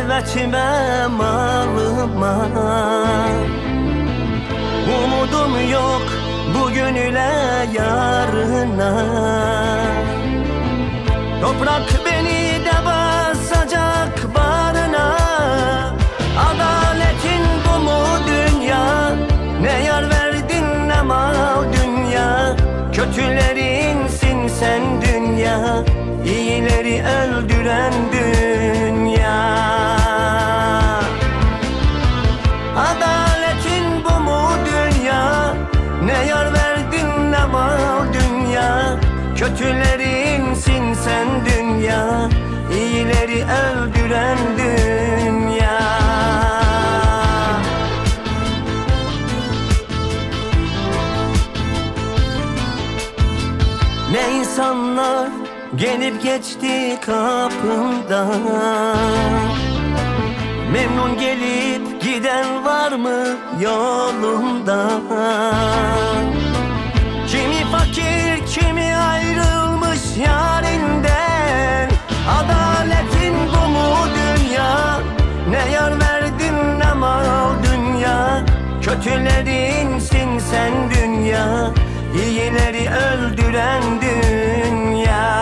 servetime, malıma. Umudum yok bugün ile yarına. Toprak beni de basacak bağrına. Adaletin bu mu dünya? Ne yar verdin ne mal dünya. Kötülerinsin sen dünya, İyileri öldüren dünya. Adaletin bu mu dünya? Ne yar verdin ne mal dünya. Kötülerinsin sen dünya, İyileri öldüren dünya. Ne insanlar gelip geçti kapımdan. Memnun gelip giden var mı yolumda? Kimi fakir, kimi ayrılmış yarinden. Adaletin bu mu dünya? Ne yar verdin ne mal dünya. Kötülerinsin sen dünya, İyileri öldüren dünya.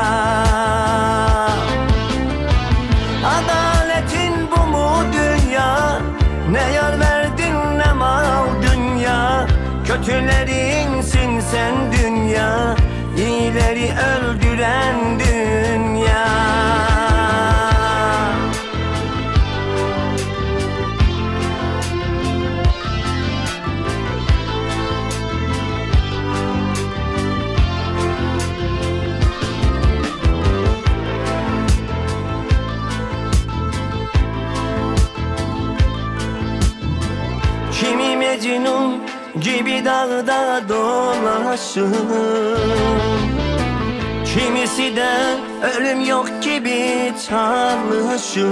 Adaletin bu mu dünya? Ne yar verdin ne mal dünya. Kötülerinsin sen dünya, İyileri öldüren dünya. Kimi Mecnun gibi dağda dolaşır, kimisi de ölüm yok gibi çalışır.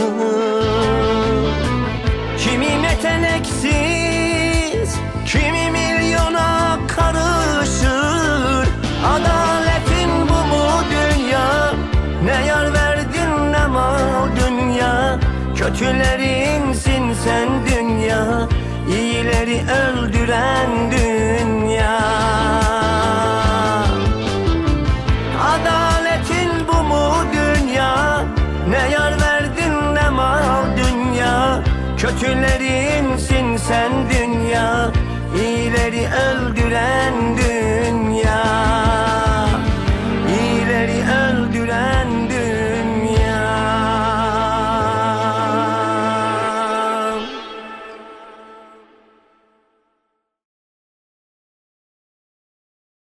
Kimi yeteneksiz, kimi milyona karışır. Adaletin bu mu dünya? Ne yar verdin ne mal dünya. Kötülerinsin sen dünya, İyileri öldüren dünya. Adaletin bu mu dünya? Ne yar verdin ne mal dünya. Kötülerinsin sen dünya, İyileri öldüren dünya.